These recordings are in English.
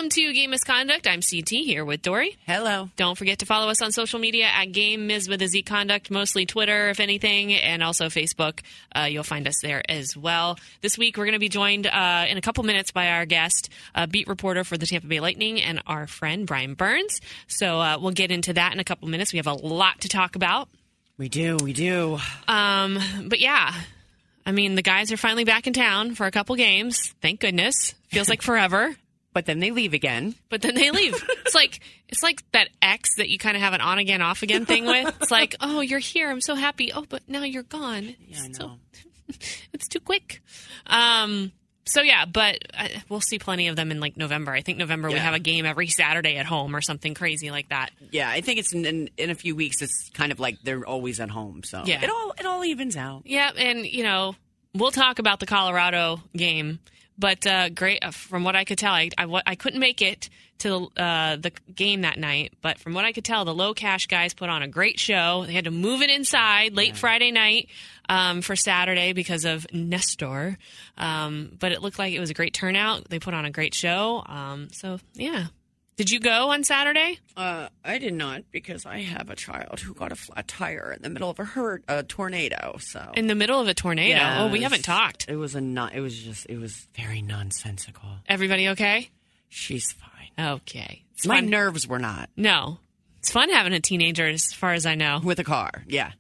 Welcome to Game Misconduct. I'm CT here with Dory. Hello. Don't forget to follow us on social media at Game Mis with a Z Conduct, mostly Twitter, if anything, and also Facebook. You'll find us there as well. This week, we're going to be joined in a couple minutes by our guest, beat reporter for the Tampa Bay Lightning, and our friend Brian Burns. So we'll get into that in a couple minutes. We have a lot to talk about. We do. But yeah, I mean, the guys are finally back in town for a couple games. Thank goodness. Feels like forever. But then they leave again. It's like that ex that you kind of have an on again, off again thing with. It's like, oh, you're here. I'm so happy. Oh, but now you're gone. Yeah, I know. It's too quick. So yeah, but we'll see plenty of them in like November. I think November we have a game every Saturday at home or something crazy like that. Yeah, I think it's in a few weeks. It's kind of like they're always at home. So yeah. it all evens out. Yeah, and we'll talk about the Colorado game. But great, from what I could tell, I couldn't make it to the game that night. But from what I could tell, the Low Cash guys put on a great show. They had to move it inside late Friday night for Saturday because of Nestor. But it looked like it was a great turnout. They put on a great show. So, yeah. Did you go on Saturday? I did not because I have a child who got a flat tire in the middle of a tornado. So in the middle of a tornado? Yeah, we haven't talked. It was very nonsensical. Everybody okay? She's fine. Okay. It's My fun. nerves were not. No. It's fun having a teenager as far as I know. With a car, yeah.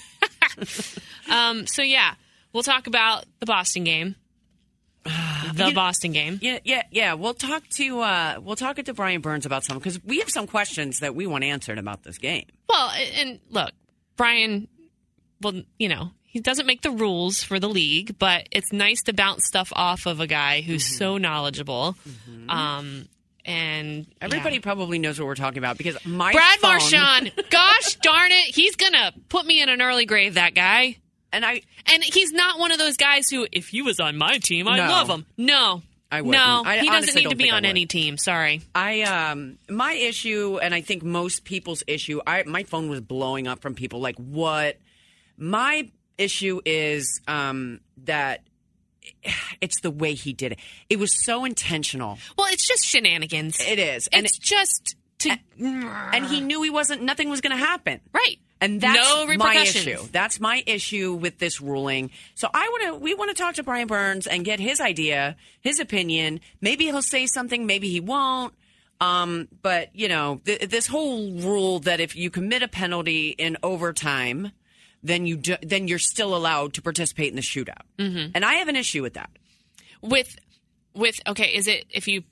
So yeah, we'll talk about the Boston game. Boston game. Yeah. We'll talk to Brian Burns about some because we have some questions that we want answered about this game. Well, and look, Brian, well, he doesn't make the rules for the league, but it's nice to bounce stuff off of a guy who's so knowledgeable. And everybody probably knows what we're talking about because Brad Marchand, gosh darn it, he's gonna put me in an early grave. That guy. And he's not one of those guys who, if he was on my team, I'd love him. No. I wouldn't. No, he doesn't need to be on any team. Sorry. My issue, and I think most people's issue, my phone was blowing up from people like, what? My issue is that it's the way he did it. It was so intentional. Well, it's just shenanigans. It is. It's just to... And he knew nothing was going to happen. Right. And that's no my issue. That's my issue with this ruling. So we want to talk to Brian Burns and get his idea, his opinion. Maybe he'll say something, maybe he won't. But this whole rule that if you commit a penalty in overtime, then you're still allowed to participate in the shootout. Mm-hmm. And I have an issue with that. Is it if you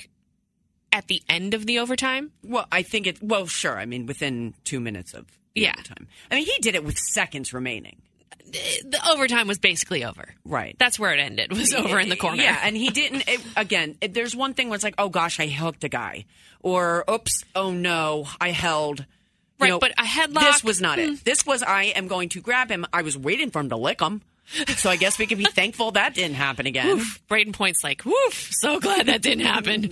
at the end of the overtime? Well, I think it. Well, sure. I mean, within 2 minutes of. Overtime. I mean, he did it with seconds remaining. The overtime was basically over. Right. That's where it ended, was over in the corner. Yeah, and he didn't, there's one thing where it's like, oh gosh, I hooked a guy. Or, oops, oh no, I held. Right, but a headlock. This was not it. This was, I am going to grab him. I was waiting for him to lick him. So I guess we can be thankful that didn't happen again. Braden Point's like, woof, so glad that didn't happen.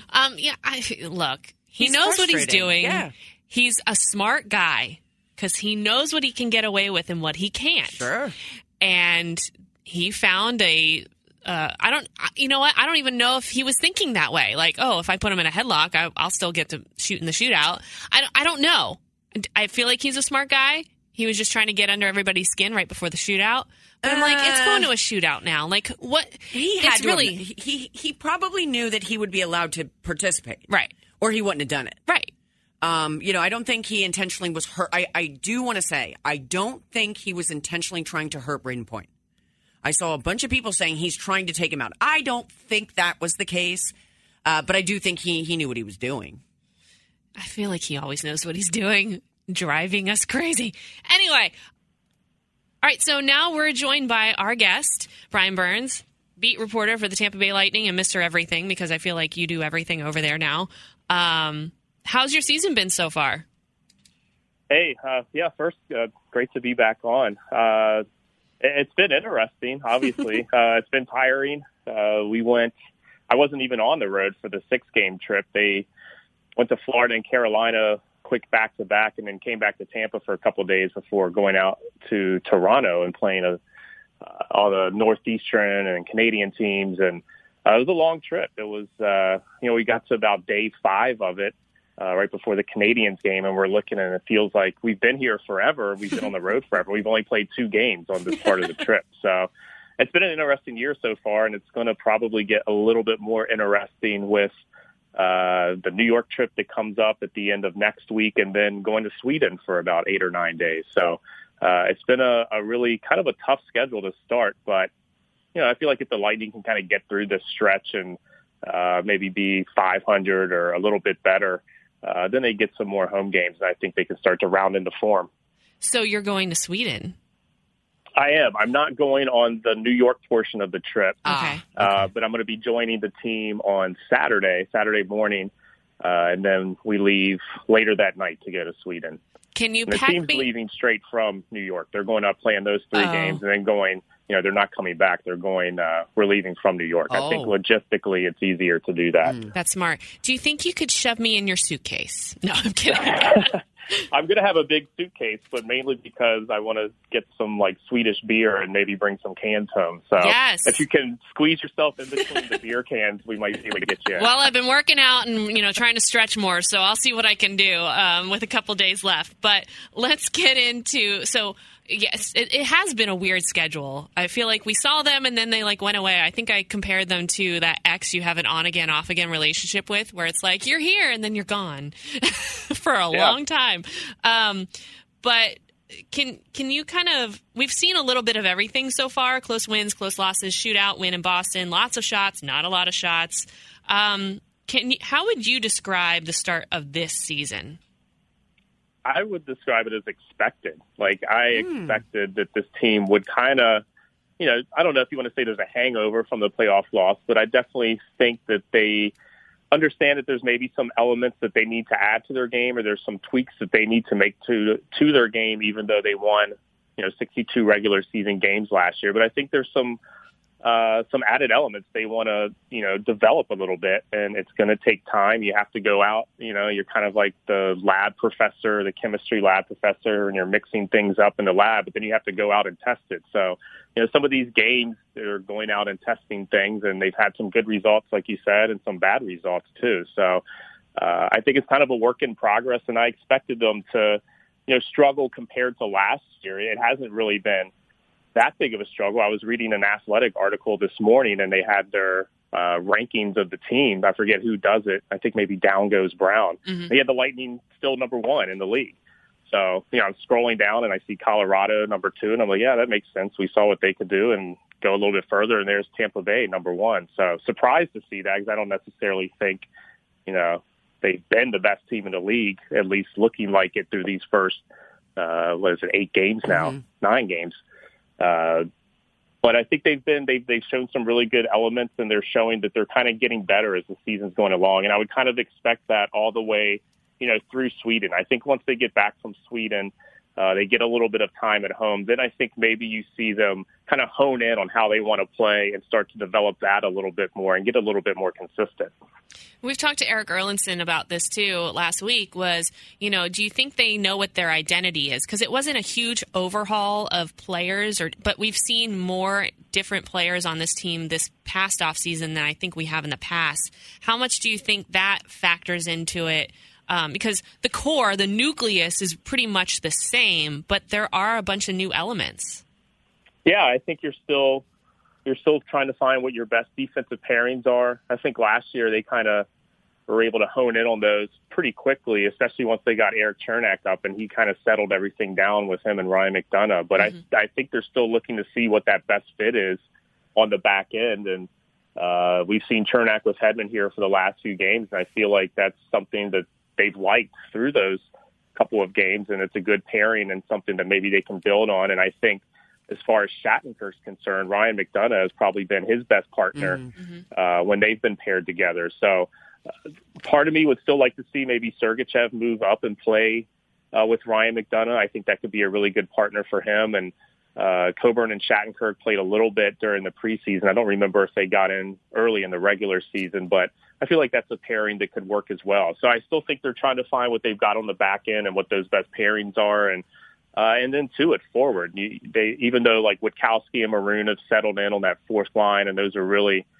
Look, he knows what he's doing. Yeah. He's a smart guy. Because he knows what he can get away with and what he can't. Sure. And he found I don't even know if he was thinking that way. Like, oh, if I put him in a headlock, I'll still get to shoot in the shootout. I don't know. I feel like he's a smart guy. He was just trying to get under everybody's skin right before the shootout. But I'm like, it's going to a shootout now. Like, what? He probably knew that he would be allowed to participate. Right. Or he wouldn't have done it. Right. I don't think he intentionally was hurt. I do want to say, I don't think he was intentionally trying to hurt Braden Point. I saw a bunch of people saying he's trying to take him out. I don't think that was the case, but I do think he knew what he was doing. I feel like he always knows what he's doing, driving us crazy. Anyway, all right, so now we're joined by our guest, Brian Burns, beat reporter for the Tampa Bay Lightning and Mr. Everything, because I feel like you do everything over there now. How's your season been so far? Hey, first, great to be back on. It's been interesting, obviously. It's been tiring. I wasn't even on the road for the 6-game trip. They went to Florida and Carolina, quick back-to-back, and then came back to Tampa for a couple of days before going out to Toronto and playing all the Northeastern and Canadian teams. And It was a long trip. It was, we got to about day 5 of it, right before the Canadians game, and we're looking, and it feels like we've been here forever. We've been on the road forever. We've only played 2 games on this part of the trip. So it's been an interesting year so far, and it's going to probably get a little bit more interesting with the New York trip that comes up at the end of next week, and then going to Sweden for about 8 or 9 days. So it's been a really kind of a tough schedule to start, but I feel like if the Lightning can kind of get through this stretch and maybe be 500 or a little bit better, then they get some more home games, and I think they can start to round into form. So you're going to Sweden? I am. I'm not going on the New York portion of the trip, okay. But I'm going to be joining the team on Saturday morning, and then we leave later that night to go to Sweden. Can you and the team's leaving straight from New York. They're going up playing those 3 games and then going, they're not coming back. They're going, we're leaving from New York. I think logistically it's easier to do that. That's smart. Do you think you could shove me in your suitcase? No, I'm kidding. I'm going to have a big suitcase, but mainly because I want to get some Swedish beer and maybe bring some cans home. So yes. If you can squeeze yourself in between the beer cans, we might be able to get you in. Well, I've been working out and, trying to stretch more, so I'll see what I can do with a couple days left. But let's get into, yes, it has been a weird schedule. I feel like we saw them and then they went away. I think I compared them to that ex you have an on again, off again relationship with, where it's like you're here and then you're gone for a long time. But can you we've seen a little bit of everything so far: close wins, close losses, shootout win in Boston, lots of shots, not a lot of shots. How would you describe the start of this season? I would describe it as expected. I expected that this team would kind of, I don't know if you want to say there's a hangover from the playoff loss, but I definitely think that they understand that there's maybe some elements that they need to add to their game, or there's some tweaks that they need to make to their game, even though they won, 62 regular season games last year. But I think there's some added elements they want to, develop a little bit, and it's going to take time. You have to go out, you're kind of like the lab professor, the chemistry lab professor, and you're mixing things up in the lab, but then you have to go out and test it. So, some of these games, they're going out and testing things, and they've had some good results, like you said, and some bad results too. So I think it's kind of a work in progress, and I expected them to, struggle compared to last year. It hasn't really been that big of a struggle. I was reading an Athletic article this morning, and they had their rankings of the team. I forget who does it. I think maybe Down Goes Brown. Mm-hmm. They had the Lightning still number 1 in the league. So, I'm scrolling down and I see Colorado number 2, and I'm like, yeah, that makes sense. We saw what they could do and go a little bit further, and there's Tampa Bay number 1. So surprised to see that, because I don't necessarily think, they've been the best team in the league, at least looking like it through these first, 8 games now, 9 games. But I think they've shown some really good elements, and they're showing that they're kind of getting better as the season's going along. And I would kind of expect that all the way, through Sweden. I think once they get back from Sweden, they get a little bit of time at home. Then I think maybe you see them kind of hone in on how they want to play and start to develop that a little bit more and get a little bit more consistent. We've talked to Erik Erlendsson about this too last week. Do you think they know what their identity is? Because it wasn't a huge overhaul of players, but we've seen more different players on this team this past offseason than I think we have in the past. How much do you think that factors into it? Because the core, the nucleus, is pretty much the same, but there are a bunch of new elements. Yeah, I think you're still trying to find what your best defensive pairings are. I think last year they kind of were able to hone in on those pretty quickly, especially once they got Erik Cernak up, and he kind of settled everything down with him and Ryan McDonagh. But I think they're still looking to see what that best fit is on the back end. And we've seen Cernak with Hedman here for the last few games, and I feel like that's something that they've liked through those couple of games, and it's a good pairing and something that maybe they can build on. And I think as far as Shattenkirk's concerned, Ryan McDonagh has probably been his best partner when they've been paired together. So part of me would still like to see maybe Sergachev move up and play with Ryan McDonagh. I think that could be a really good partner for him. And Coburn and Shattenkirk played a little bit during the preseason. I don't remember if they got in early in the regular season, but I feel like that's a pairing that could work as well. So I still think they're trying to find what they've got on the back end and what those best pairings are. And then too, at forward, even though like Witkowski and Maroon have settled in on that fourth line, and those are really,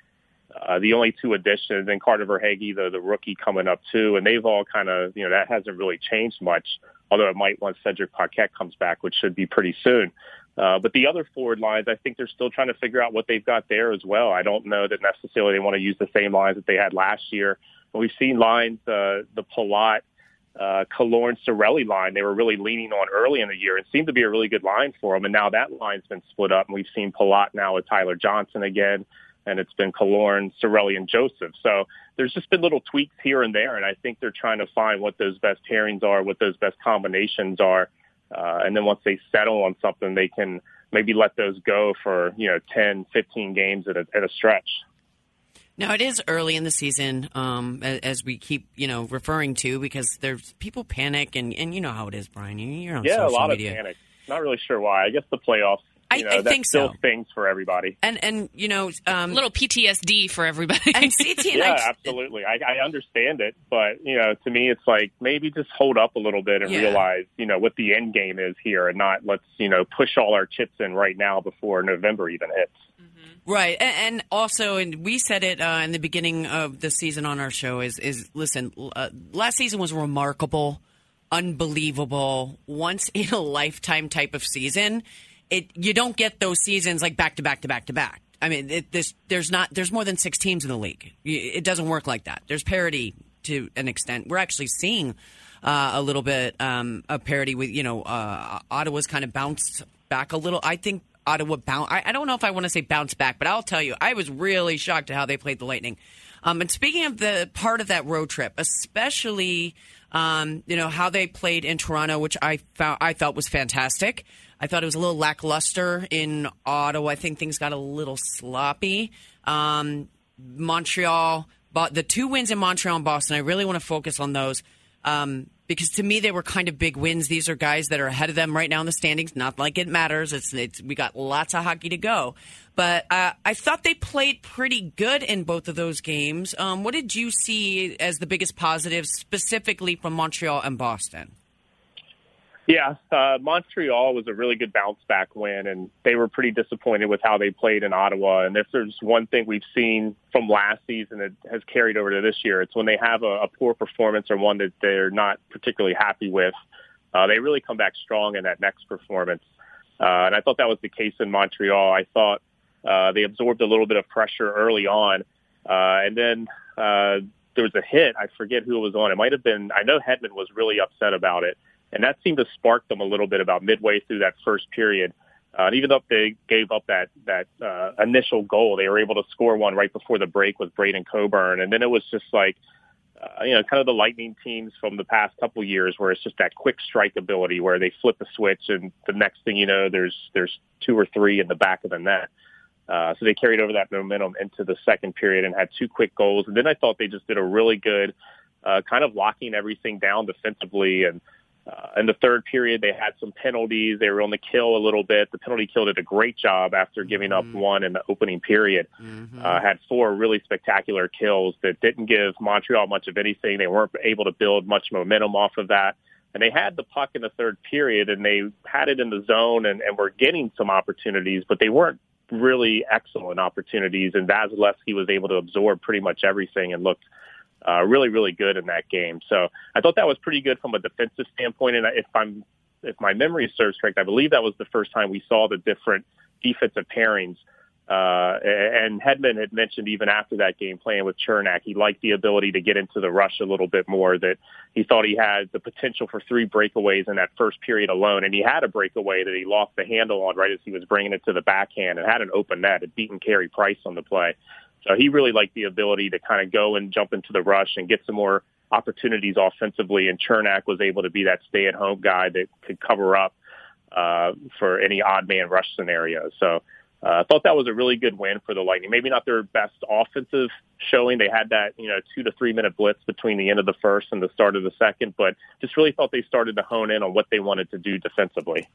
The only two additions, and Carter Verhaeghe, the rookie coming up too, and they've all kind of, that hasn't really changed much, although it might once Cedric Paquette comes back, which should be pretty soon. But the other forward lines, I think they're still trying to figure out what they've got there as well. I don't know that necessarily they want to use the same lines that they had last year. We've seen lines, the Palat, Killorn, Cirelli line, they were really leaning on early in the year. It seemed to be a really good line for them, and now that line's been split up, and we've seen Palat now with Tyler Johnson again, and it's been Killorn, Cirelli, and Joseph. So there's just been little tweaks here and there, and I think they're trying to find what those best pairings are, what those best combinations are, and then once they settle on something, they can maybe let those go for 10, 15 games at a stretch. Now, it is early in the season, as we keep, referring to, because there's people panic, and you know how it is, Brian. You're on social media. Yeah, a lot of panic. Not really sure why. I guess the playoffs, I think still so. Stings for everybody. And little PTSD for everybody. And CT and yeah, absolutely. I understand it, but to me, it's like maybe just hold up a little bit and realize what the end game is here, and not let's push all our chips in right now before November even hits. Right, and also, and we said it in the beginning of the season on our show, is listen, last season was remarkable, unbelievable, once in a lifetime type of season. You don't get those seasons like back to back to back to back. I mean, there's more than 6 teams in the league. It doesn't work like that. There's parity to an extent. We're actually seeing a little bit of parity with Ottawa's kind of bounced back a little. I think Ottawa I don't know if I want to say bounce back, but I'll tell you, I was really shocked at how they played the Lightning. And speaking of the part of that road trip, especially how they played in Toronto, which I felt was fantastic. I thought it was a little lackluster in Ottawa. I think things got a little sloppy. Montreal, the 2 wins in Montreal and Boston, I really want to focus on those. Because to me, they were kind of big wins. These are guys that are ahead of them right now in the standings. Not like it matters. We got lots of hockey to go. But I thought they played pretty good in both of those games. What did you see as the biggest positives, specifically from Montreal and Boston? Yeah, Montreal was a really good bounce-back win, and they were pretty disappointed with how they played in Ottawa. And if there's one thing we've seen from last season that has carried over to this year, it's when they have a poor performance or one that they're not particularly happy with, they really come back strong in that next performance. And I thought that was the case in Montreal. I thought they absorbed a little bit of pressure early on, and then there was a hit. I forget who it was on. It might have been – I know Hedman was really upset about it. And that seemed to spark them a little bit about midway through that first period. And even though they gave up that initial goal, they were able to score one right before the break with Braden Coburn. And then it was just like, kind of the Lightning teams from the past couple years where it's just that quick strike ability where they flip a switch and the next thing you know, there's 2 or 3 in the back of the net. So they carried over that momentum into the second period and had 2 quick goals. And then I thought they just did a really good kind of locking everything down defensively. And in the third period, they had some penalties. They were on the kill a little bit. The penalty kill did a great job after giving up 1 in the opening period. Had 4 really spectacular kills that didn't give Montreal much of anything. They weren't able to build much momentum off of that. And they had the puck in the third period, and they had it in the zone and were getting some opportunities, but they weren't really excellent opportunities. And Vasilevsky was able to absorb pretty much everything and looked really, really good in that game. So I thought that was pretty good from a defensive standpoint. And if my memory serves correct, I believe that was the first time we saw the different defensive pairings. And Hedman had mentioned even after that game playing with Chernak, he liked the ability to get into the rush a little bit more, that he thought he had the potential for 3 breakaways in that first period alone. And he had a breakaway that he lost the handle on right as he was bringing it to the backhand and had an open net. Had beaten Carey Price on the play. So he really liked the ability to kind of go and jump into the rush and get some more opportunities offensively. And Chernak was able to be that stay-at-home guy that could cover up for any odd man rush scenario. So I thought that was a really good win for the Lightning. Maybe not their best offensive showing. They had that 2 to 3 minute blitz between the end of the first and the start of the second, but just really thought they started to hone in on what they wanted to do defensively.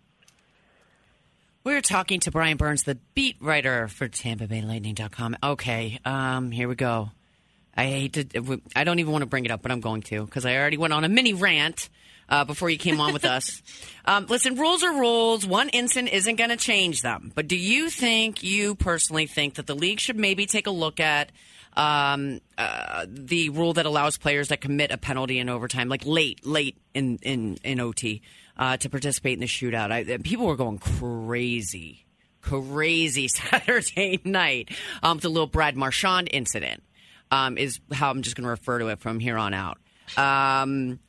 We're talking to Brian Burns, the beat writer for TampaBayLightning.com. Okay, here we go. I don't even want to bring it up, but I'm going to because I already went on a mini rant before you came on with us. Listen, rules are rules. One incident isn't going to change them. But do you personally think that the league should maybe take a look at the rule that allows players that commit a penalty in overtime, like late in OT, to participate in the shootout. People were going crazy Saturday night. The little Brad Marchand incident is how I'm just going to refer to it from here on out. And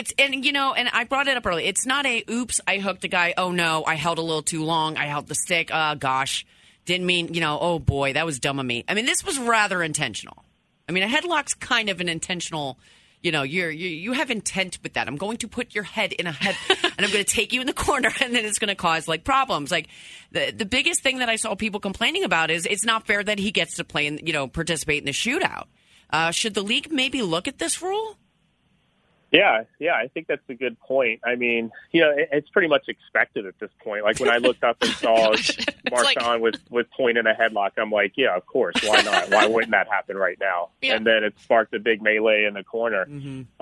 I brought it up earlier. It's not a oops, I hooked a guy. Oh no, I held a little too long. I held the stick. Gosh, didn't mean, oh boy, that was dumb of me. I mean, this was rather intentional. I mean, a headlock's kind of an intentional. You have intent with that. I'm going to put your head in a head, and I'm going to take you in the corner, and then it's going to cause problems. The biggest thing that I saw people complaining about is it's not fair that he gets to play and participate in the shootout. Should the league maybe look at this rule? Yeah, I think that's a good point. I mean, it's pretty much expected at this point. Like when I looked up and saw Marchand was pointing a headlock, I'm like, yeah, of course, why not? Why wouldn't that happen right now? Yeah. And then it sparked a big melee in the corner. Mm-hmm.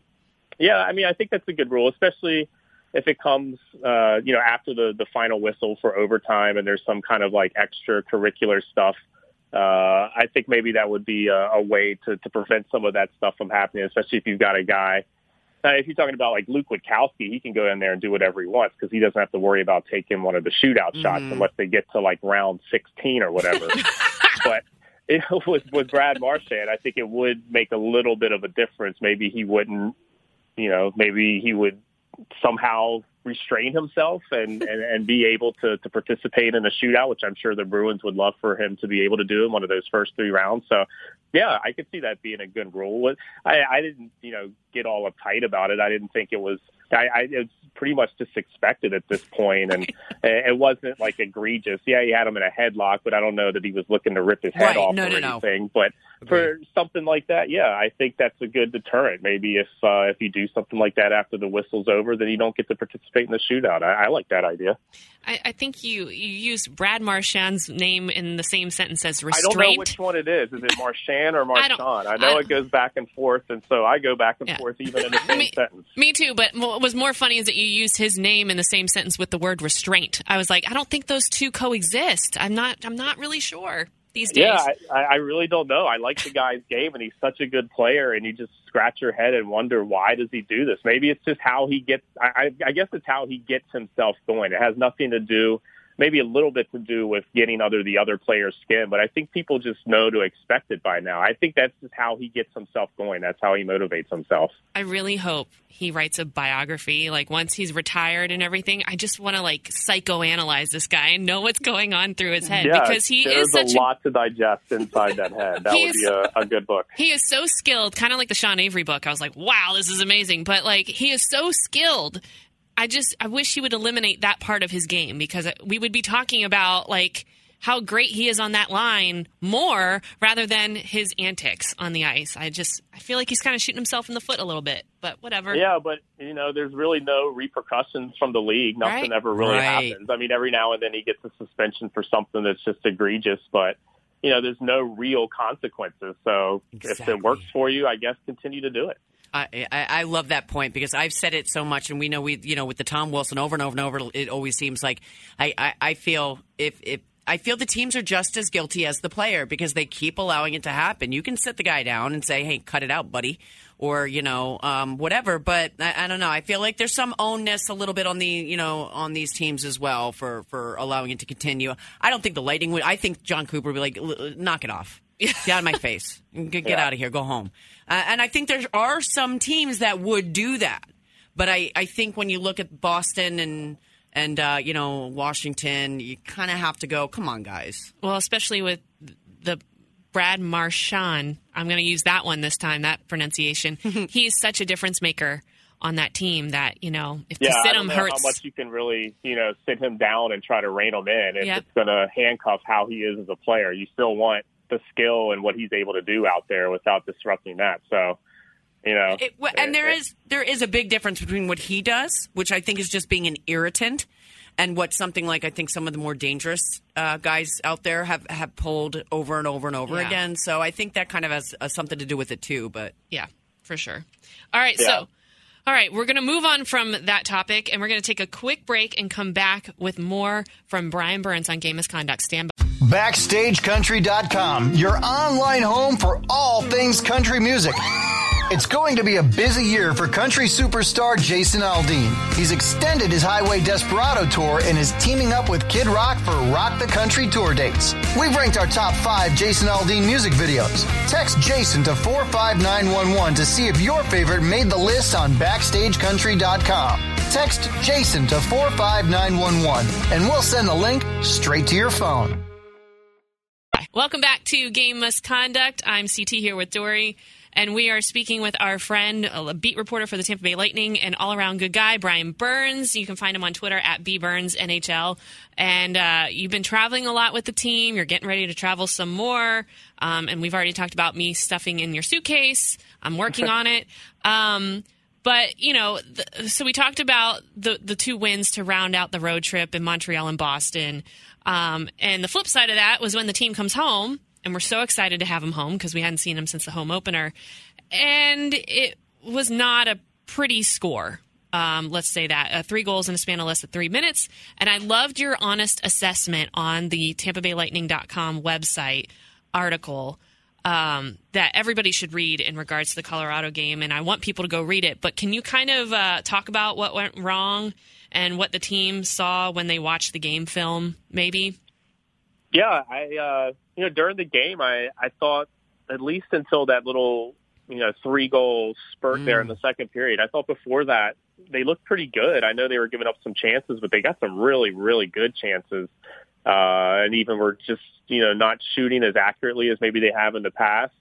I mean, I think that's a good rule, especially if it comes, after the final whistle for overtime and there's some kind of extracurricular stuff. I think maybe that would be a way to prevent some of that stuff from happening, especially if you've got a guy. If you're talking about Luke Witkowski, he can go in there and do whatever he wants because he doesn't have to worry about taking one of the shootout shots unless they get to round 16 or whatever. But with Brad Marchand, I think it would make a little bit of a difference. Maybe he wouldn't, maybe he would somehow restrain himself and be able to participate in a shootout, which I'm sure the Bruins would love for him to be able to do in one of those first 3 rounds. So, yeah, I could see that being a good rule. I didn't, get all uptight about it. I didn't think it was it's pretty much just expected at this point, and it wasn't egregious. Yeah, he had him in a headlock, but I don't know that he was looking to rip his head off or anything. But for something like that, yeah, I think that's a good deterrent. Maybe if you do something like that after the whistle's over, then you don't get to participate in the shootout. I like that idea. I think you used Brad Marchand's name in the same sentence as restraint. I don't know which one it is. Is it Marchand or Marchand? I know it goes back and forth, and so I go back and forth even in the same sentence. Me too, but what was more funny is that you used his name in the same sentence with the word restraint. I was like, I don't think those two coexist. I'm not really sure these days. Yeah, I really don't know. I like the guy's game, and he's such a good player, and you just scratch your head and wonder, why does he do this? Maybe it's just how he gets – I guess it's how he gets himself going. It has nothing to do – maybe a little bit to do with getting under the other player's skin, but I think people just know to expect it by now. I think that's just how he gets himself going. That's how he motivates himself. I really hope he writes a biography. Once he's retired and everything, I just want to psychoanalyze this guy and know what's going on through his head, because there's a lot to digest inside that head. That would be a good book. He is so skilled, kind of like the Sean Avery book. I was like, wow, this is amazing. But he is so skilled. I wish he would eliminate that part of his game, because we would be talking about how great he is on that line more rather than his antics on the ice. I feel like he's kind of shooting himself in the foot a little bit, but whatever. Yeah, but there's really no repercussions from the league. Nothing ever really happens. I mean, every now and then he gets a suspension for something that's just egregious, but there's no real consequences. So if it works for you, I guess continue to do it. I love that point, because I've said it so much, and we know with the Tom Wilson over and over and over, it always seems like I feel I feel the teams are just as guilty as the player, because they keep allowing it to happen. You can sit the guy down and say, hey, cut it out, buddy, or whatever. But I don't know. I feel like there's some onus a little bit on the on these teams as well for allowing it to continue. I don't think the Lightning would. I think John Cooper would be like, knock it off. Get out of my face. Get out of here. Go home. And I think there are some teams that would do that. But I think when you look at Boston and Washington, you kind of have to go, come on, guys. Well, especially with the Brad Marchand. I'm going to use that one this time, that pronunciation. He's such a difference maker on that team that, if to sit him hurts. How much you can really, sit him down and try to rein him in. If it's going to handcuff how he is as a player, you still want the skill and what he's able to do out there without disrupting that. So, and there is a big difference between what he does, which I think is just being an irritant, and what something like I think some of the more dangerous guys out there have pulled over and over and over again. So I think that kind of has something to do with it too. But yeah, for sure. All right, so All right, we're going to move on from that topic, and we're going to take a quick break and come back with more from Brian Burns on Game Misconduct. Stand by. BackstageCountry.com, your online home for all things country music. It's going to be a busy year for country superstar Jason Aldean. He's extended his Highway Desperado tour and is teaming up with Kid Rock for Rock the Country tour dates. We've ranked our top 5 Jason Aldean music videos. Text Jason to 45911 to see if your favorite made the list on BackstageCountry.com. Text Jason to 45911 and we'll send the link straight to your phone. Welcome back to Game Misconduct. I'm CT here with Dory. And we are speaking with our friend, a beat reporter for the Tampa Bay Lightning and all-around good guy, Brian Burns. You can find him on Twitter at @BBurnsNHL. And you've been traveling a lot with the team. You're getting ready to travel some more. And we've already talked about me stuffing in your suitcase. I'm working on it. But, you know, so we talked about the 2 wins to round out the road trip in Montreal and Boston. And the flip side of that was when the team comes home. And we're so excited to have him home because we hadn't seen him since the home opener. And it was not a pretty score. Let's say that. 3 goals in a span of less than 3 minutes. And I loved your honest assessment on the TampaBayLightning.com website article that everybody should read in regards to the Colorado game. And I want people to go read it. But can you kind of talk about what went wrong and what the team saw when they watched the game film, maybe? Yeah, during the game, I thought, at least until that little, 3-goal spurt there in the second period, I thought before that they looked pretty good. I know they were giving up some chances, but they got some really, really good chances. And even were just, not shooting as accurately as maybe they have in the past.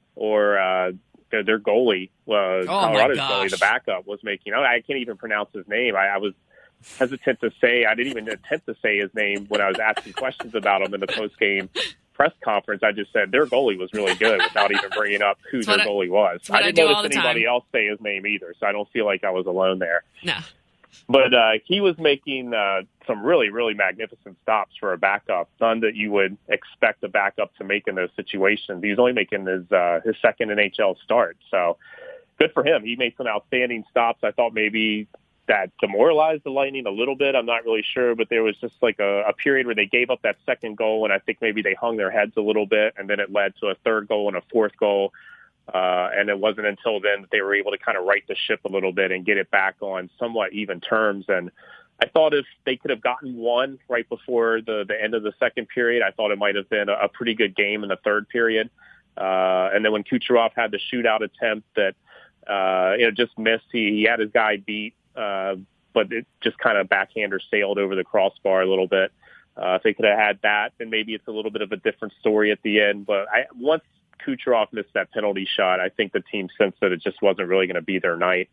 Or their goalie, Colorado's goalie, the backup, was making, I can't even pronounce his name. I was hesitant to say, I didn't even attempt to say his name when I was asking questions about him in the post-game press conference. I just said their goalie was really good without even bringing up who their goalie was. I didn't notice anybody else say his name either, so I don't feel like I was alone there. No. But he was making some really, really magnificent stops for a backup, none that you would expect a backup to make in those situations. He was only making his second NHL start, so good for him. He made some outstanding stops. I thought maybe that demoralized the Lightning a little bit. I'm not really sure, but there was just like a period where they gave up that second goal, and I think maybe they hung their heads a little bit, and then it led to a third goal and a fourth goal. And it wasn't until then that they were able to kind of right the ship a little bit and get it back on somewhat even terms. And I thought if they could have gotten one right before the end of the second period, I thought it might have been a pretty good game in the third period. And then when Kucherov had the shootout attempt that, just missed, he had his guy beat. But it just kind of backhander sailed over the crossbar a little bit. If they could have had that, then maybe it's a little bit of a different story at the end. But once Kucherov missed that penalty shot, I think the team sensed that it just wasn't really going to be their night.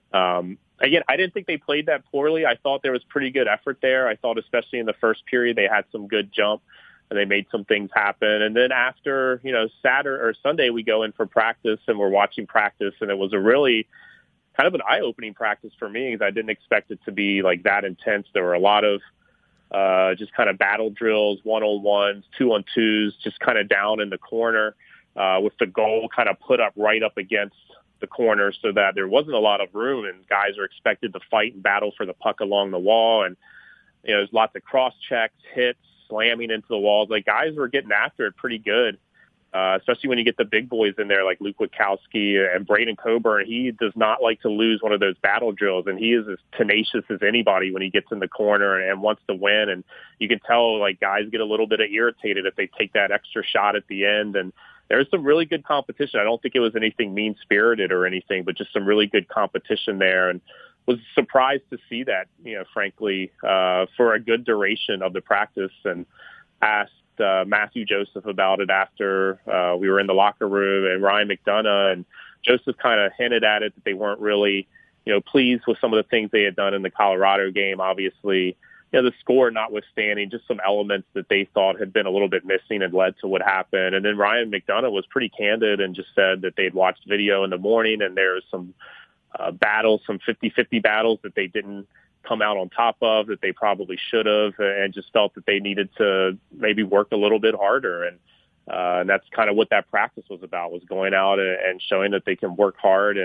Again, I didn't think they played that poorly. I thought there was pretty good effort there. I thought especially in the first period they had some good jump and they made some things happen. And then after, Saturday or Sunday, we go in for practice and we're watching practice, and it was a really kind of an eye-opening practice for me because I didn't expect it to be like that intense. There were a lot of just kind of battle drills, 1-on-1s, 2-on-2s, just kind of down in the corner with the goal kind of put up right up against the corner so that there wasn't a lot of room, and guys are expected to fight and battle for the puck along the wall. And, there's lots of cross-checks, hits, slamming into the walls. Like, guys were getting after it pretty good. Especially when you get the big boys in there like Luke Witkowski and Braden Coburn. He does not like to lose one of those battle drills, and he is as tenacious as anybody when he gets in the corner and wants to win. And you can tell, like, guys get a little bit irritated if they take that extra shot at the end. And there's some really good competition. I don't think it was anything mean-spirited or anything, but just some really good competition there. And was surprised to see that, frankly, for a good duration of the practice, and asked Matthew Joseph about it after we were in the locker room, and Ryan McDonough, and Joseph kind of hinted at it that they weren't really, pleased with some of the things they had done in the Colorado game. Obviously, the score notwithstanding, just some elements that they thought had been a little bit missing and led to what happened. And then Ryan McDonough was pretty candid and just said that they'd watched video in the morning, and there's some battles, some 50-50 battles that they didn't come out on top of that they probably should have, and just felt that they needed to maybe work a little bit harder. And that's kind of what that practice was about, was going out and showing that they can work hard and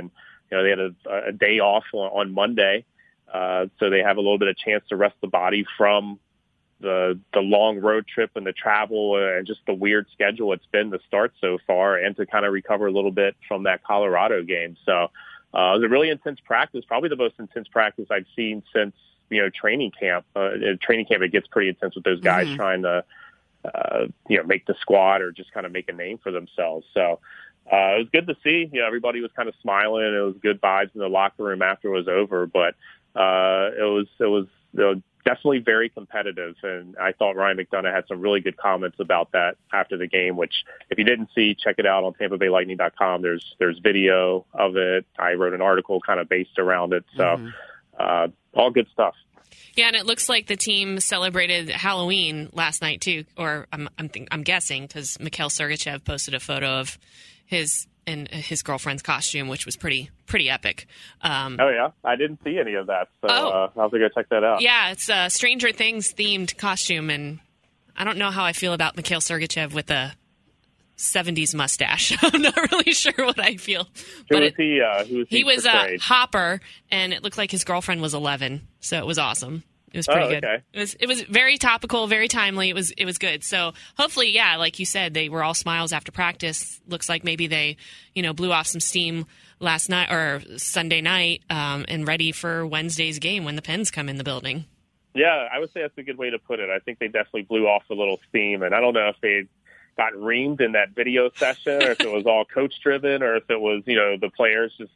they had a day off on Monday, so they have a little bit of chance to rest the body from the long road trip and the travel and just the weird schedule it's been to start so far, and to kind of recover a little bit from that Colorado game. So it was a really intense practice, probably the most intense practice I've seen since, training camp. Training camp, it gets pretty intense with those guys trying to, make the squad or just kind of make a name for themselves. So it was good to see. Everybody was kind of smiling. It was good vibes in the locker room after it was over, but it was definitely very competitive, and I thought Ryan McDonough had some really good comments about that after the game, which if you didn't see, check it out on TampaBayLightning.com. There's video of it. I wrote an article kind of based around it, so all good stuff. Yeah, and it looks like the team celebrated Halloween last night too, or I'm guessing, because Mikhail Sergachev posted a photo of his girlfriend's costume, which was pretty epic. Oh yeah, I didn't see any of that, so I'll have to go check that out. Yeah, it's a Stranger Things themed costume, and I don't know how I feel about Mikhail Sergachev with a 70s mustache. I'm not really sure what I feel. Who was he? He was Hopper, and it looked like his girlfriend was 11, so it was awesome. It was pretty good. Okay. It was very topical, very timely. It was good. So hopefully, yeah, like you said, they were all smiles after practice. Looks like maybe they, blew off some steam last night or Sunday night, and ready for Wednesday's game when the Pens come in the building. Yeah, I would say that's a good way to put it. I think they definitely blew off a little steam, and I don't know if they got reamed in that video session, or if it was all coach driven, or if it was, the players just,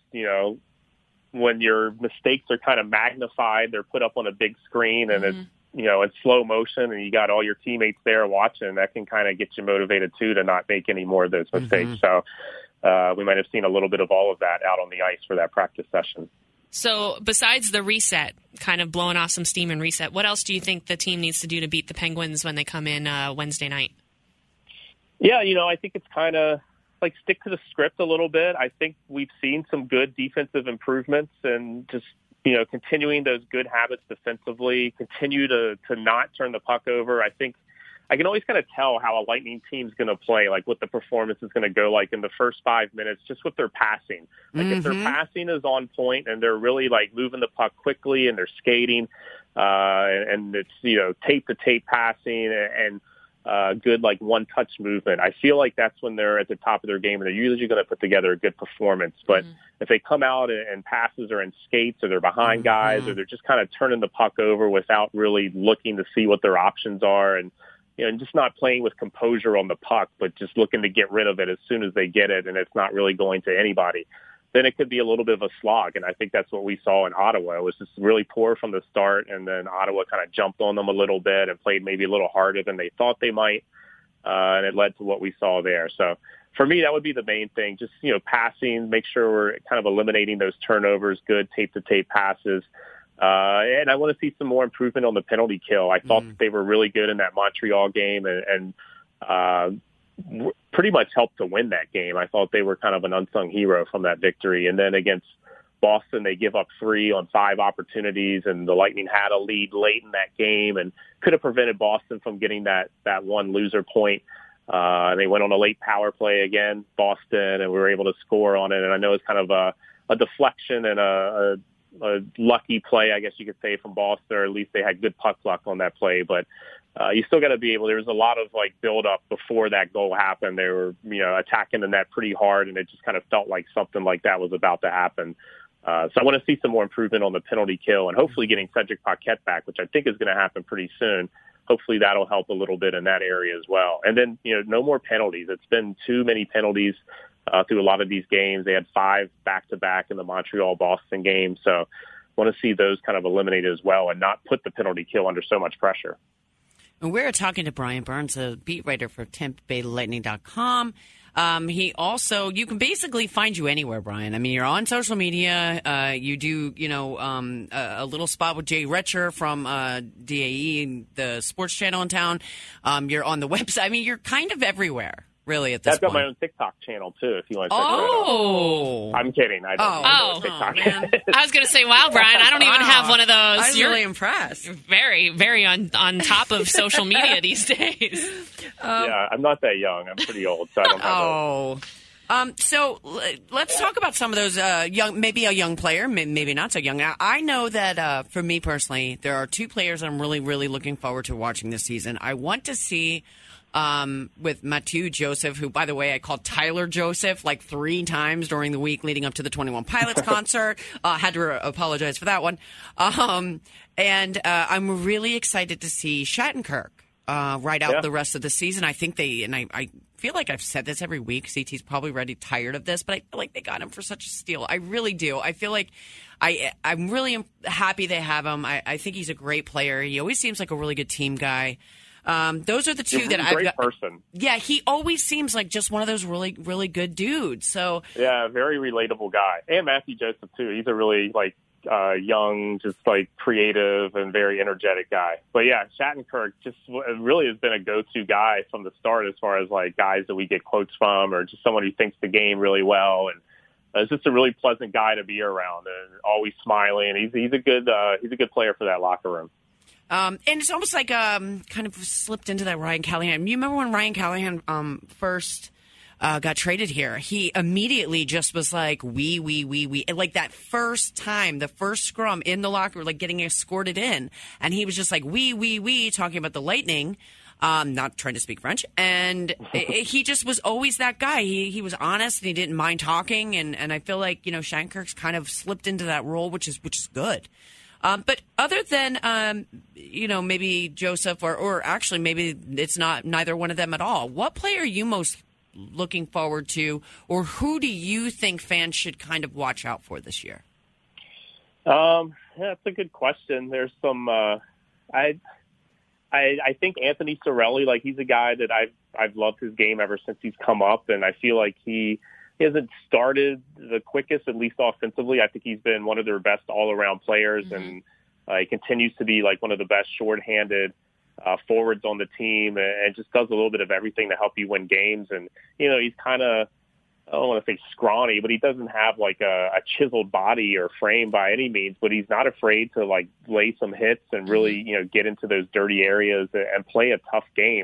when your mistakes are kind of magnified, they're put up on a big screen and it's, in slow motion, and you got all your teammates there watching. That can kind of get you motivated too, to not make any more of those mistakes. So we might have seen a little bit of all of that out on the ice for that practice session. So besides the reset, kind of blowing off some steam and reset, what else do you think the team needs to do to beat the Penguins when they come in Wednesday night? Yeah, I think it's kind of like stick to the script a little bit. I think we've seen some good defensive improvements, and just, continuing those good habits defensively, continue to not turn the puck over. I think I can always kind of tell how a Lightning team's going to play, like what the performance is going to go like in the first 5 minutes, just with their passing. Like if their passing is on point and they're really like moving the puck quickly and they're skating, and it's, tape to tape passing and good like one-touch movement. I feel like that's when they're at the top of their game, and they're usually going to put together a good performance. But if they come out and passes or in skates, or they're behind guys, or they're just kind of turning the puck over without really looking to see what their options are, and and just not playing with composure on the puck, but just looking to get rid of it as soon as they get it, and it's not really going to anybody, then it could be a little bit of a slog. And I think that's what we saw in Ottawa. It was just really poor from the start, and then Ottawa kind of jumped on them a little bit and played maybe a little harder than they thought they might, and it led to what we saw there. So for me, that would be the main thing. Just, passing, make sure we're kind of eliminating those turnovers, good tape-to-tape passes. And I want to see some more improvement on the penalty kill. I thought that they were really good in that Montreal game and pretty much helped to win that game. I thought they were kind of an unsung hero from that victory. And then against Boston, they give up 3 on 5 opportunities, and the Lightning had a lead late in that game and could have prevented Boston from getting that one loser point. They went on a late power play again, Boston, and we were able to score on it. And I know it's kind of a deflection and a lucky play, I guess you could say, from Boston, or at least they had good puck luck on that play. But you still got to be able, there was a lot of build up before that goal happened. They were, attacking the net pretty hard, and it just kind of felt like something like that was about to happen. So I want to see some more improvement on the penalty kill, and hopefully getting Cedric Paquette back, which I think is going to happen pretty soon. Hopefully that'll help a little bit in that area as well. And then, no more penalties. It's been too many penalties through a lot of these games. They had 5 back-to-back in the Montreal-Boston game. So I want to see those kind of eliminated as well and not put the penalty kill under so much pressure. And we're talking to Brian Burns, a beat writer for TampaBayLightning.com. He also, you can basically find you anywhere, Brian. I mean, you're on social media. You do, a little spot with Jay Retcher from DAE, the sports channel in town. You're on the website. I mean, you're kind of everywhere, really, at this point. I've got my own TikTok channel, too, if you want to check it out. I'm kidding. I don't know TikTok. Man. I was going to say, wow, Brian, I don't even have one of those. I'm really impressed. Very, very on top of social media these days. Yeah, I'm not that young. I'm pretty old, so I don't have So let's talk about some of those maybe a young player, maybe not so young. Now, I know that for me personally, there are two players I'm really, really looking forward to watching this season. I want to see with Mathieu Joseph, who, by the way, I called Tyler Joseph like 3 times during the week leading up to the 21 Pilots concert. Had to apologize for that one. And I'm really excited to see Shattenkirk ride out the rest of the season. I think I feel like I've said this every week. CT's probably already tired of this, but I feel like they got him for such a steal. I really do. I feel like I'm really happy they have him. I think he's a great player. He always seems like a really good team guy. Those are the two that I've got. Great person. Yeah, he always seems like just one of those really, really good dudes. So yeah, very relatable guy. And Matthew Joseph too. He's a really young, just creative and very energetic guy. But yeah, Shattenkirk just really has been a go-to guy from the start as far as guys that we get quotes from, or just someone who thinks the game really well. And it's just a really pleasant guy to be around and always smiling. He's a good player for that locker room. And it's almost like kind of slipped into that Ryan Callahan. You remember when Ryan Callahan first got traded here? He immediately just was like, we. Like that first time, the first scrum in the locker room, getting escorted in. And he was just like, we, talking about the Lightning. Not trying to speak French. And he just was always that guy. He was honest and he didn't mind talking. And I feel like, Shattenkirk's kind of slipped into that role, which is good. But other than, maybe Joseph or actually maybe it's not neither one of them at all, what player are you most looking forward to, or who do you think fans should kind of watch out for this year? Yeah, that's a good question. There's some, I think Anthony Cirelli, he's a guy that I've loved his game ever since he's come up, and I feel like he hasn't started the quickest, at least offensively. I think he's been one of their best all-around players, and he continues to be one of the best shorthanded forwards on the team, and just does a little bit of everything to help you win games. And he's kind of, I don't want to say scrawny, but he doesn't have a chiseled body or frame by any means. But he's not afraid to lay some hits and really get into those dirty areas and play a tough game.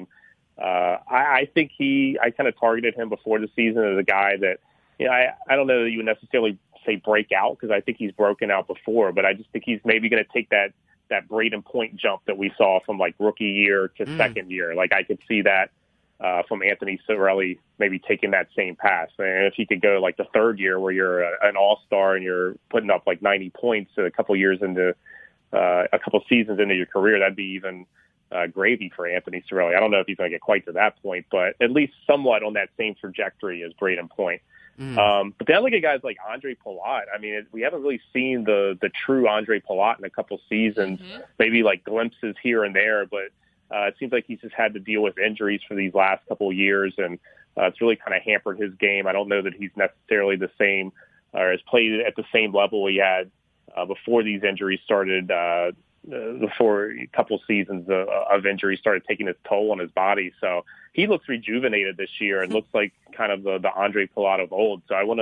I think I kind of targeted him before the season as a guy that, I don't know that you would necessarily say break out, because I think he's broken out before, but I just think he's maybe going to take that Braden Point jump that we saw from rookie year to second year. I could see that from Anthony Cirelli maybe taking that same path. And if he could go the third year where you're an all-star and you're putting up 90 points a couple years into a couple seasons into your career, that'd be even gravy for Anthony Cirelli. I don't know if he's going to get quite to that point, but at least somewhat on that same trajectory as Braden Point. But then I look at guys like Andre Palat. I mean, we haven't really seen the true Andre Palat in a couple seasons, maybe glimpses here and there, but it seems like he's just had to deal with injuries for these last couple of years, and it's really kind of hampered his game. I don't know that he's necessarily the same or has played at the same level he had before these injuries started, before a couple seasons of injuries started taking its toll on his body. So he looks rejuvenated this year and looks like kind of the Andre Palat of old. So I want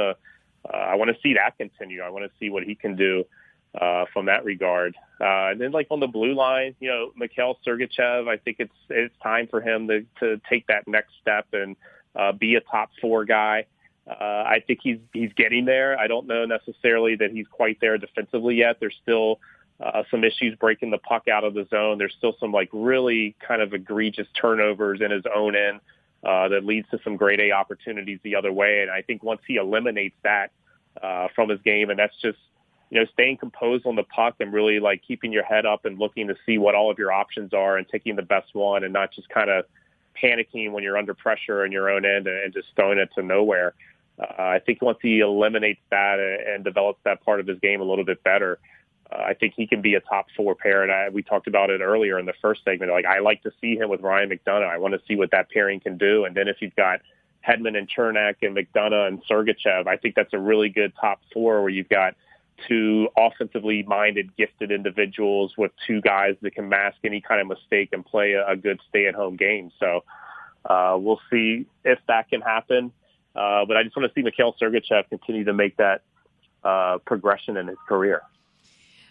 to see that continue. I want to see what he can do from that regard. And then on the blue line, Mikhail Sergachev, I think it's time for him to take that next step and be a top 4 guy. I think he's getting there. I don't know necessarily that he's quite there defensively yet. There's still some issues breaking the puck out of the zone. There's still some really kind of egregious turnovers in his own end that leads to some grade A opportunities the other way. And I think once he eliminates that from his game, and that's just, staying composed on the puck and really keeping your head up and looking to see what all of your options are and taking the best one and not just kind of panicking when you're under pressure in your own end and just throwing it to nowhere. I think once he eliminates that and develops that part of his game a little bit better, I think he can be a top 4 pair. And we talked about it earlier in the first segment. I like to see him with Ryan McDonagh. I want to see what that pairing can do. And then if you've got Hedman and Chernak and McDonagh and Sergachev, I think that's a really good top 4 where you've got 2 offensively minded, gifted individuals with 2 guys that can mask any kind of mistake and play a good stay-at-home game. So we'll see if that can happen. But I just want to see Mikhail Sergachev continue to make that progression in his career.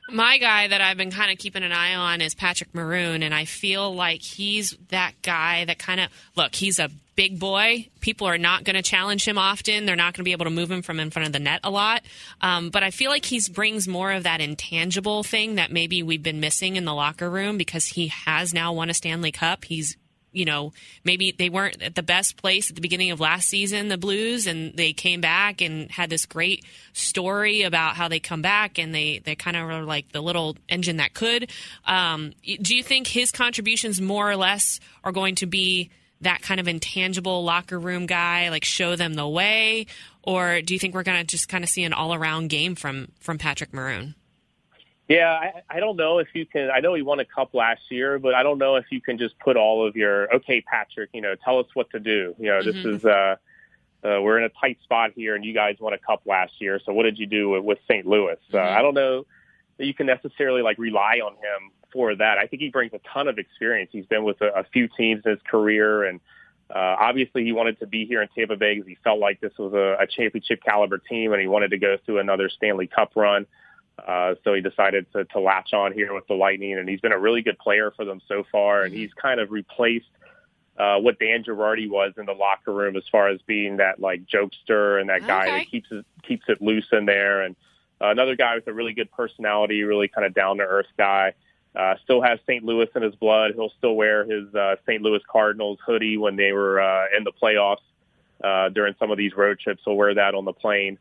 My guy that I've been kind of keeping an eye on is Patrick Maroon, and I feel like he's that guy that kind of look. He's a big boy. People are not going to challenge him often. They're not going to be able to move him from in front of the net a lot. But I feel like he brings more of that intangible thing that maybe we've been missing in the locker room because he has now won a Stanley Cup. He's maybe they weren't at the best place at the beginning of last season, the Blues, and they came back and had this great story about how they come back and they kind of are like the little engine that could. Do you think his contributions more or less are going to be that kind of intangible locker room guy, like show them the way? Or do you think we're going to just kind of see an all-around game from Patrick Maroon? Yeah, I don't know if you can. I know he won a cup last year, but I don't know if you can just put all of your, okay, Patrick, tell us what to do. This is, we're in a tight spot here and you guys won a cup last year. So what did you do with St. Louis? I don't know that you can necessarily rely on him for that. I think he brings a ton of experience. He's been with a few teams in his career, and obviously he wanted to be here in Tampa Bay because he felt like this was a championship caliber team and he wanted to go through another Stanley Cup run. So he decided to latch on here with the Lightning, and he's been a really good player for them so far. And he's kind of replaced what Dan Girardi was in the locker room as far as being that jokester and that guy that keeps it loose in there. And another guy with a really good personality, really kind of down to earth guy. Still has St. Louis in his blood. He'll still wear his St. Louis Cardinals hoodie when they were in the playoffs during some of these road trips. He'll wear that on the plane.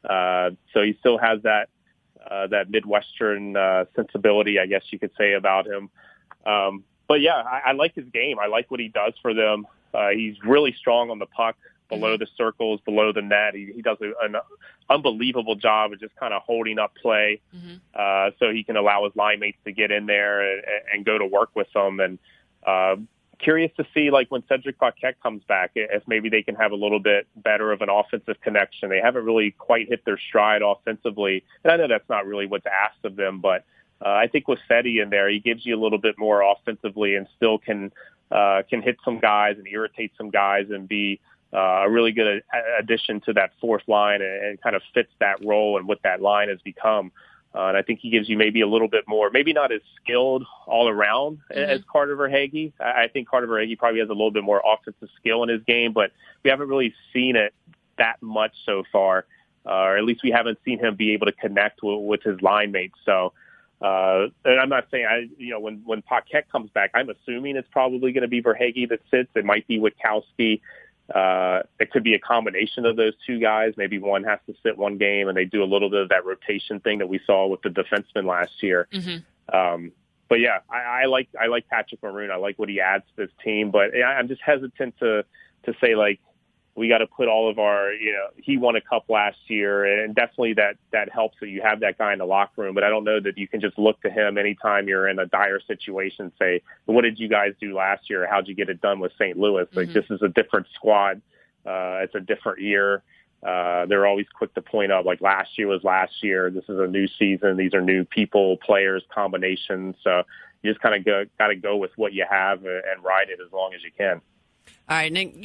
So he still has that Midwestern sensibility, I guess you could say, about him. But yeah, I like his game. I like what he does for them. He's really strong on the puck, below the circles, below the net. He does an unbelievable job of just kind of holding up play, so he can allow his line mates to get in there and go to work with them. And curious to see, when Cedric Paquette comes back, if maybe they can have a little bit better of an offensive connection. They haven't really quite hit their stride offensively, and I know that's not really what's asked of them, but I think with Fedde in there, he gives you a little bit more offensively and still can hit some guys and irritate some guys and be a really good addition to that fourth line and kind of fits that role and what that line has become. And I think he gives you maybe a little bit more, maybe not as skilled all around as Carter Verhaeghe. I think Carter Verhaeghe probably has a little bit more offensive skill in his game, but we haven't really seen it that much so far, or at least we haven't seen him be able to connect with his line mates. So, and I'm not saying, when Paquette comes back, I'm assuming it's probably going to be Verhaeghe that sits. It might be Witkowski. It could be a combination of those two guys. Maybe one has to sit one game and they do a little bit of that rotation thing that we saw with the defenseman last year. But yeah, I like Patrick Maroon. I like what he adds to this team, but I'm just hesitant to say we got to put all of our, he won a cup last year, and definitely that helps that you have that guy in the locker room. But I don't know that you can just look to him anytime you're in a dire situation and say, what did you guys do last year? How'd you get it done with St. Louis? This is a different squad. It's a different year. They're always quick to point out, last year was last year. This is a new season. These are new people, players, combinations. So you just kind of got to go with what you have and ride it as long as you can. All right, Nick,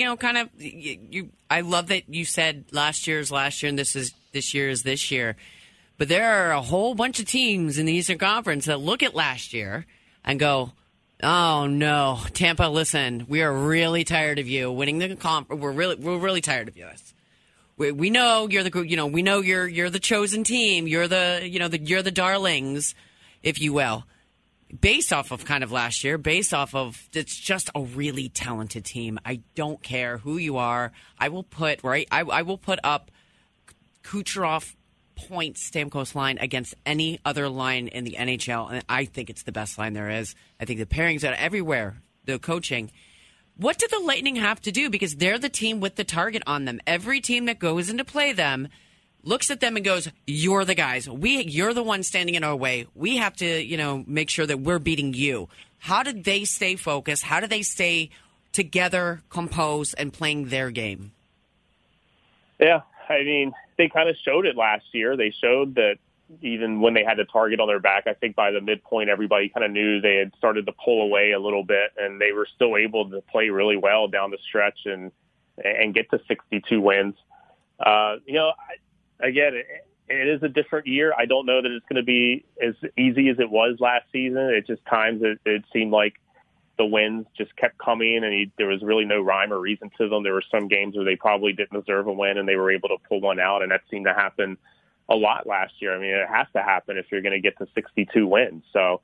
I love that you said last year is last year and this year is this year. But there are a whole bunch of teams in the Eastern Conference that look at last year and go, oh no, Tampa, listen, we are really tired of you winning the conference. We're really tired of you. We know you're we know you're the chosen team. You're you're the darlings, if you will. Based off of kind of last year, based off of it's just a really talented team. I don't care who you are. I will put I will put up Kucherov points Stamkos line against any other line in the NHL, and I think it's the best line there is. I think the pairings are everywhere. The coaching. What do the Lightning have to do? Because they're the team with the target on them. Every team that goes into play them looks at them and goes, you're the guys. You're the one standing in our way. We have to, make sure that we're beating you. How did they stay focused? How do they stay together, composed, and playing their game? Yeah, I mean, they kind of showed it last year. They showed that even when they had the target on their back, I think by the midpoint, everybody kind of knew they had started to pull away a little bit, and they were still able to play really well down the stretch and get to 62 wins. Again, it is a different year. I don't know that it's going to be as easy as it was last season. It just times it seemed like the wins just kept coming, and there was really no rhyme or reason to them. There were some games where they probably didn't deserve a win, and they were able to pull one out, and that seemed to happen a lot last year. I mean, it has to happen if you're going to get to 62 wins. So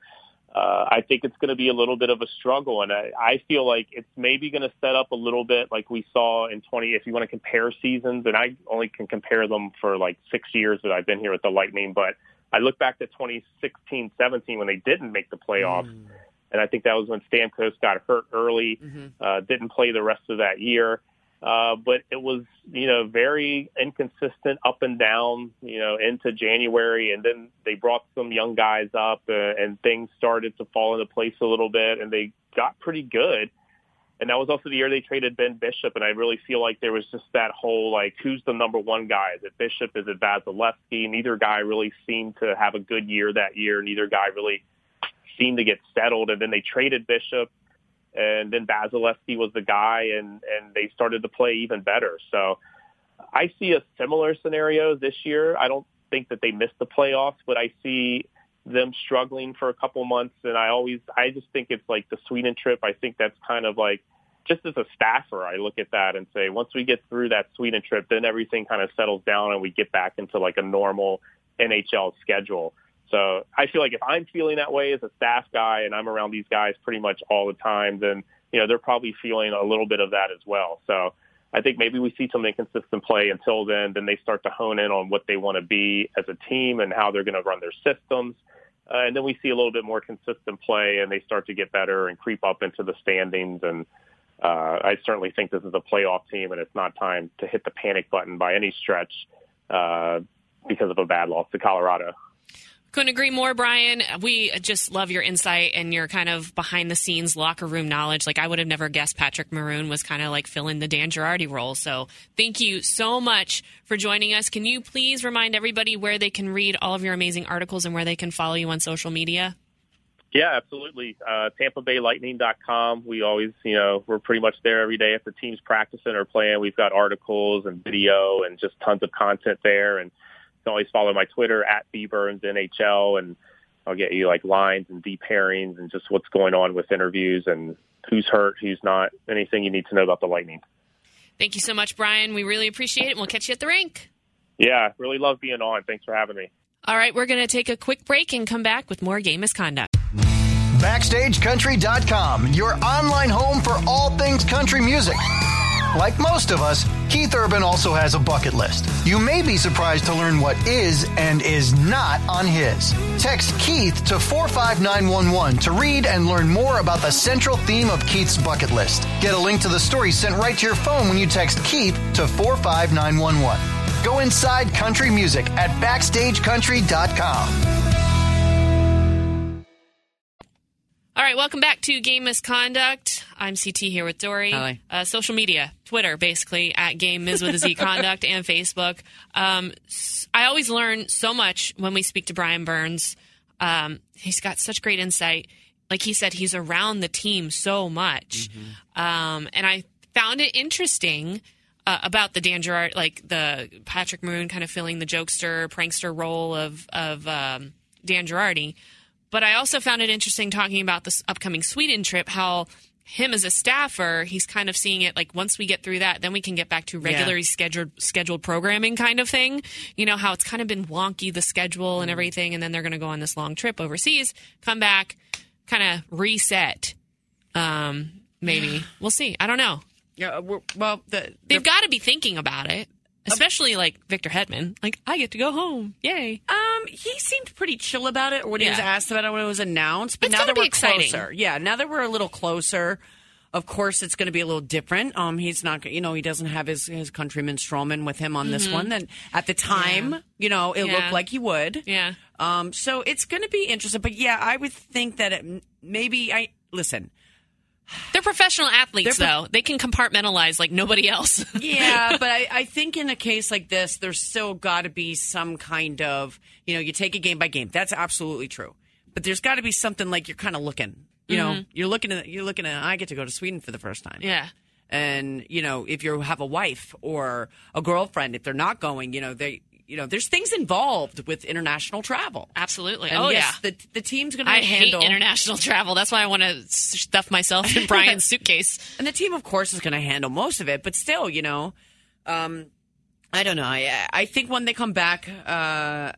I think it's going to be a little bit of a struggle, and I feel like it's maybe going to set up a little bit like we saw in 20, if you want to compare seasons, and I only can compare them for like 6 years that I've been here with the Lightning, but I look back to 2016-17 when they didn't make the playoffs. And I think that was when Stamkos got hurt early, didn't play the rest of that year. But it was, very inconsistent up and down, into January. And then they brought some young guys up and things started to fall into place a little bit. And they got pretty good. And that was also the year they traded Ben Bishop. And I really feel like there was just that whole, like, who's the number one guy? Is it Bishop? Is it Vasilevsky? Neither guy really seemed to have a good year that year. Neither guy really seemed to get settled, and then they traded Bishop, and then Vasilevsky was the guy, and they started to play even better. So I see a similar scenario this year. I don't think that they missed the playoffs, but I see them struggling for a couple months, and I just think it's like the Sweden trip. I think that's kind of like, just as a staffer, I look at that and say, once we get through that Sweden trip, then everything kind of settles down and we get back into like a normal NHL schedule. So I feel like if I'm feeling that way as a staff guy and I'm around these guys pretty much all the time, then, they're probably feeling a little bit of that as well. So I think maybe we see some inconsistent play until then they start to hone in on what they want to be as a team and how they're going to run their systems. And then we see a little bit more consistent play and they start to get better and creep up into the standings. And I certainly think this is a playoff team and it's not time to hit the panic button by any stretch because of a bad loss to Colorado. Couldn't agree more, Brian. We just love your insight and your kind of behind-the-scenes locker room knowledge. Like, I would have never guessed Patrick Maroon was kind of like filling the Dan Girardi role. So thank you so much for joining us. Can you please remind everybody where they can read all of your amazing articles and where they can follow you on social media? Yeah, absolutely. TampaBayLightning.com. We always, we're pretty much there every day if the team's practicing or playing. We've got articles and video and just tons of content there. And you can always follow my Twitter at BBurnsNHL, and I'll get you like lines and deep pairings and just what's going on with interviews and who's hurt, who's not, anything you need to know about the Lightning. Thank you so much, Brian. We really appreciate it, and we'll catch you at the rink. Yeah, really love being on. Thanks for having me. All right, we're going to take a quick break and come back with more Game Misconduct. BackstageCountry.com, your online home for all things country music. Like most of us, Keith Urban also has a bucket list. You may be surprised to learn what is and is not on his. Text Keith to 45911 to read and learn more about the central theme of Keith's bucket list. Get a link to the story sent right to your phone when you text Keith to 45911. Go inside country music at BackstageCountry.com. All right, welcome back to Game Misconduct. I'm CT here with Dory. Hi. Social media, Twitter, basically, at Game Mis with a Z Conduct, and Facebook. I always learn so much when we speak to Brian Burns. He's got such great insight. Like he said, he's around the team so much. Mm-hmm. And I found it interesting about the Dan Girardi, like the Patrick Maroon kind of filling the jokester, prankster role of Dan Girardi. But I also found it interesting talking about this upcoming Sweden trip, how him as a staffer, he's kind of seeing it like once we get through that, then we can get back to regularly scheduled programming kind of thing. You know, how it's kind of been wonky, the schedule and everything, and then they're going to go on this long trip overseas, come back, kind of reset. Maybe. We'll see. I don't know. Yeah, they've got to be thinking about it. Especially like Victor Hedman, like I get to go home, yay! He seemed pretty chill about it when he was asked about it when it was announced. But it's now that we're exciting. closer, now that we're a little closer, of course it's going to be a little different. He's not, he doesn't have his countryman Stroman with him on this one. Then at the time, it looked like he would. Yeah. So it's going to be interesting. But I would think that listen. They're professional athletes, though. They can compartmentalize like nobody else. Yeah, but I think in a case like this, there's still got to be some kind of, you take it game by game. That's absolutely true. But there's got to be something like you're kind of looking, you're looking at, I get to go to Sweden for the first time. Yeah. And, if you have a wife or a girlfriend, if they're not going, there's things involved with international travel. Absolutely. And yes, the team's going to I handle. hate international travel. That's why I want to stuff myself in Brian's suitcase. And the team, of course, is going to handle most of it. But still, I don't know. I think when they come back, Eric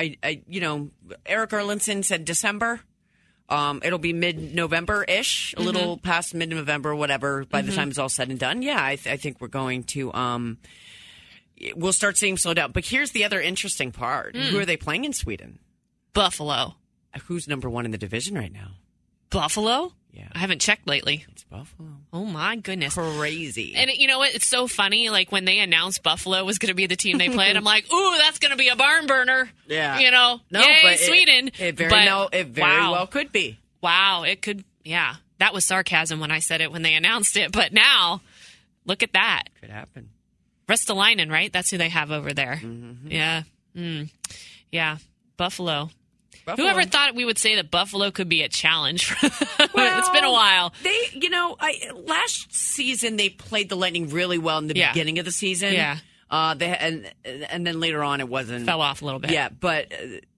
Erlinson said December. It'll be mid-November-ish, a little past mid-November, whatever, by the time it's all said and done. Yeah, I think we're going to we'll start seeing slow down. But here's the other interesting part. Who are they playing in Sweden? Buffalo. Who's number one in the division right now? Buffalo? Yeah. I haven't checked lately. It's Buffalo. Oh, my goodness. Crazy. And you know what? It's so funny. Like, when they announced Buffalo was going to be the team they played, I'm like, ooh, that's going to be a barn burner. Yeah. No, yay, Sweden. It very well could be. Wow, it could. Yeah. That was sarcasm when I said it when they announced it. But now, look at that. Could happen. Ristolainen, right? That's who they have over there. Mm-hmm. Yeah. Yeah. Buffalo. Whoever thought we would say that Buffalo could be a challenge? Well, it's been a while. They, last season they played the Lightning really well in the beginning of the season. Yeah. And then later on it wasn't. Fell off a little bit. Yeah, but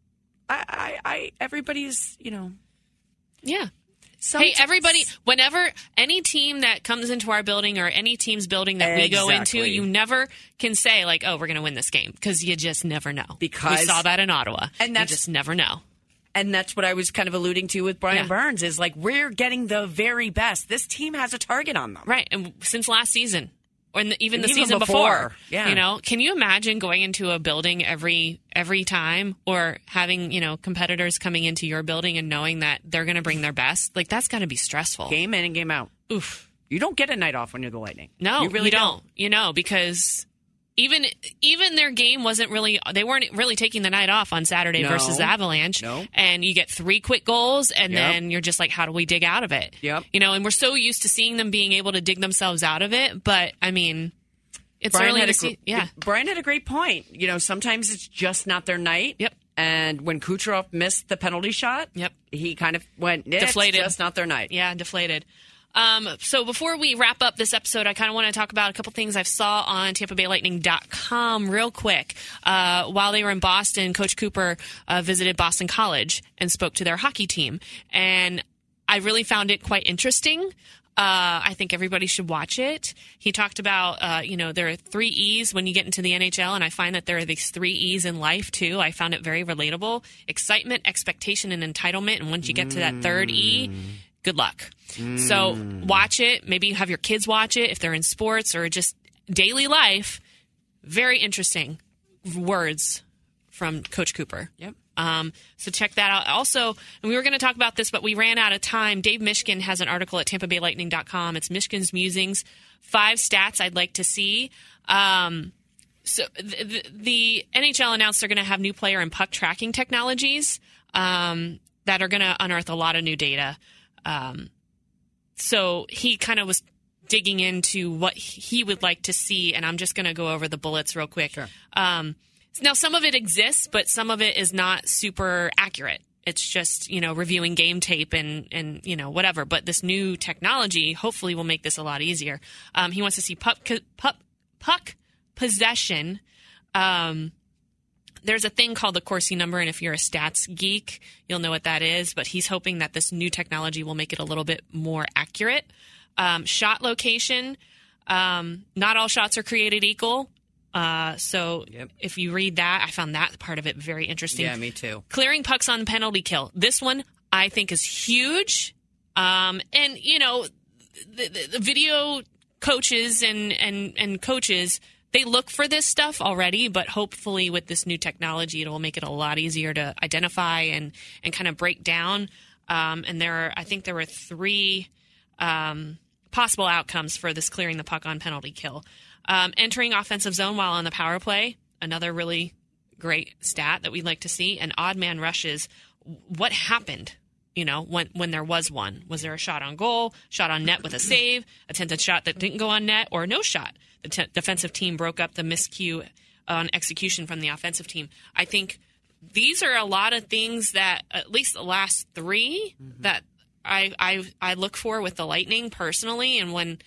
everybody's, Yeah. Hey, everybody, whenever any team that comes into our building or any team's building that we go into, you never can say, like, oh, we're going to win this game, because you just never know. Because we saw that in Ottawa. And you just never know. And that's what I was kind of alluding to with Brian Burns, is like, we're getting the very best. This team has a target on them. Right. And since last season. Or even the season before. Yeah. Can you imagine going into a building every time, or having, competitors coming into your building and knowing that they're going to bring their best? Like, that's got to be stressful. Game in and game out. Oof. You don't get a night off when you're the Lightning. No, you really don't. Because even their game they weren't really taking the night off on Saturday versus the Avalanche. No. And you get 3 quick goals, and then you're just like, how do we dig out of it? Yep. And we're so used to seeing them being able to dig themselves out of it. But, I mean, it's early to see. Yeah. Brian had a great point. Sometimes it's just not their night. Yep. And when Kucherov missed the penalty shot, he kind of went, deflated. It's just not their night. Yeah, deflated. So before we wrap up this episode, I kind of want to talk about a couple things I saw on TampaBayLightning.com real quick. While they were in Boston, Coach Cooper visited Boston College and spoke to their hockey team. And I really found it quite interesting. I think everybody should watch it. He talked about, there are 3 E's when you get into the NHL, and I find that there are these 3 E's in life, too. I found it very relatable. Excitement, expectation, and entitlement. And once you get to that 3rd E, good luck. So watch it. Maybe you have your kids watch it if they're in sports or just daily life. Very interesting words from Coach Cooper. Yep. So check that out. Also, and we were going to talk about this, but we ran out of time. Dave Mishkin has an article at TampaBayLightning.com. It's Mishkin's Musings, 5 stats I'd like to see. So the NHL announced they're going to have new player and puck tracking technologies that are going to unearth a lot of new data. So he kind of was digging into what he would like to see, and I'm just going to go over the bullets real quick. Sure. Now, some of it exists, but some of it is not super accurate. It's just, reviewing game tape and whatever. But this new technology hopefully will make this a lot easier. He wants to see puck possession. There's a thing called the Corsi number, and if you're a stats geek, you'll know what that is. But he's hoping that this new technology will make it a little bit more accurate. Shot location. Not all shots are created equal. So if you read that, I found that part of it very interesting. Yeah, me too. Clearing pucks on penalty kill. This one I think is huge. And the video coaches and coaches, they look for this stuff already, but hopefully with this new technology, it will make it a lot easier to identify and kind of break down. And I think there were 3 possible outcomes for this clearing the puck on penalty kill. Entering offensive zone while on the power play, another really great stat that we'd like to see. And odd man rushes, what happened, when there was one? Was there a shot on goal, shot on net with a save, attempted shot that didn't go on net, or no shot? The defensive team broke up the miscue on execution from the offensive team. I think these are a lot of things that, at least the last 3, that I look for with the Lightning personally. And when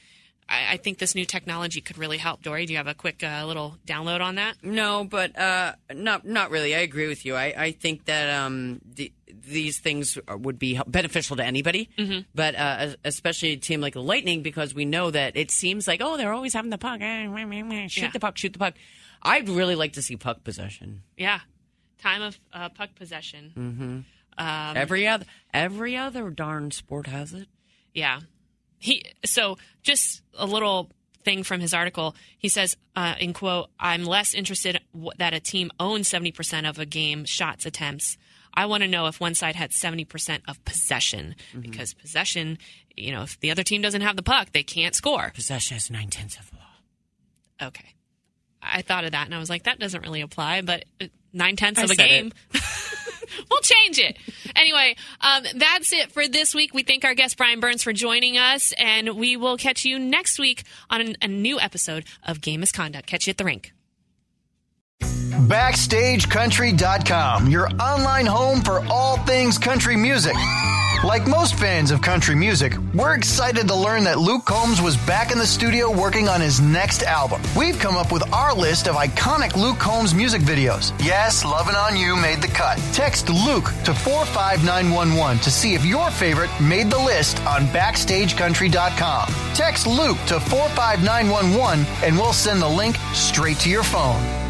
I think this new technology could really help. Dory, do you have a quick little download on that? No, but not really. I agree with you. I think that these things would be beneficial to anybody, but especially a team like the Lightning, because we know that it seems like, they're always having the puck. Shoot the puck, shoot the puck. I'd really like to see puck possession. Yeah. Time of puck possession. Mm-hmm. Every other darn sport has it. Yeah. So just a little thing from his article. He says, in quote, "I'm less interested that a team owns 70% of a game shots attempts. I want to know if one side had 70% of possession, because possession, if the other team doesn't have the puck, they can't score. Possession is 9/10 of the law." Okay. I thought of that and I was like, that doesn't really apply, but 9/10 of a game. We'll change it. Anyway, that's it for this week. We thank our guest Brian Burns for joining us, and we will catch you next week on a new episode of Game Misconduct. Catch you at the rink. BackstageCountry.com, your online home for all things country music. Like most fans of country music, we're excited to learn that Luke Combs was back in the studio working on his next album. We've come up with our list of iconic Luke Combs music videos. Yes, Lovin' On You made the cut. Text Luke to 45911 to see if your favorite made the list on BackstageCountry.com. Text Luke to 45911 and we'll send the link straight to your phone.